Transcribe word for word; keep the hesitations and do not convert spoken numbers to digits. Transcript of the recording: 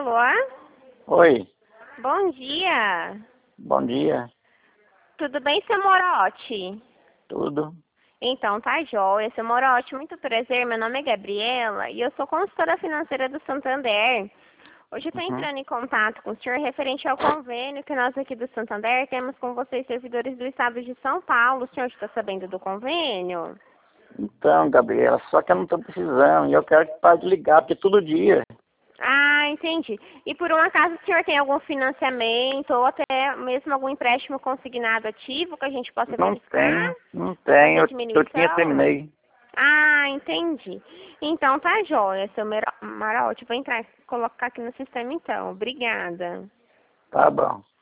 Alô? Oi, Bom dia. bom dia. Tudo bem, seu Morote? Tudo? Então, tá jóia. Seu Morote, muito prazer. Meu nome é Gabriela e eu sou consultora financeira do Santander. Hoje eu estou Uhum. entrando em contato com o senhor referente ao convênio que nós aqui do Santander temos com vocês, servidores do estado de São Paulo. O senhor está sabendo do convênio? Então, Gabriela, só que eu não estou precisando e eu quero que pare de ligar, porque todo dia. Ah, entendi. E por um acaso o senhor tem algum financiamento ou até mesmo algum empréstimo consignado ativo que a gente possa Não verificar? tenho, não Para tenho, ter eu, eu tinha diminuição? terminei. Ah, entendi. Então tá jóia, seu Mero- Marote. Vou entrar, colocar aqui no sistema então. Obrigada. Tá bom.